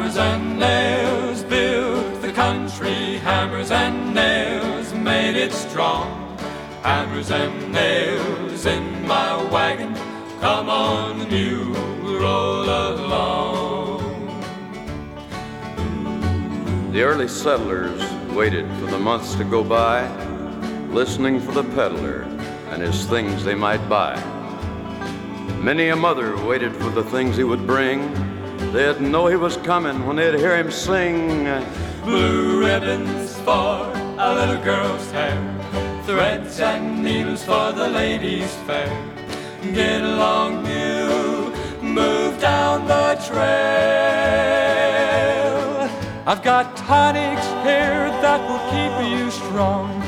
Hammers and nails built the country, hammers and nails made it strong. Hammers and nails in my wagon, come on, mule, roll along. The early settlers waited for the months to go by, listening for the peddler and his things they might buy. Many a mother waited for the things he would bring. They'd know he was coming when they'd hear him sing. Blue ribbons for a little girl's hair, threads and needles for the ladies' fair. Get along, mule, move down the trail. I've got tonics here that will keep you strong.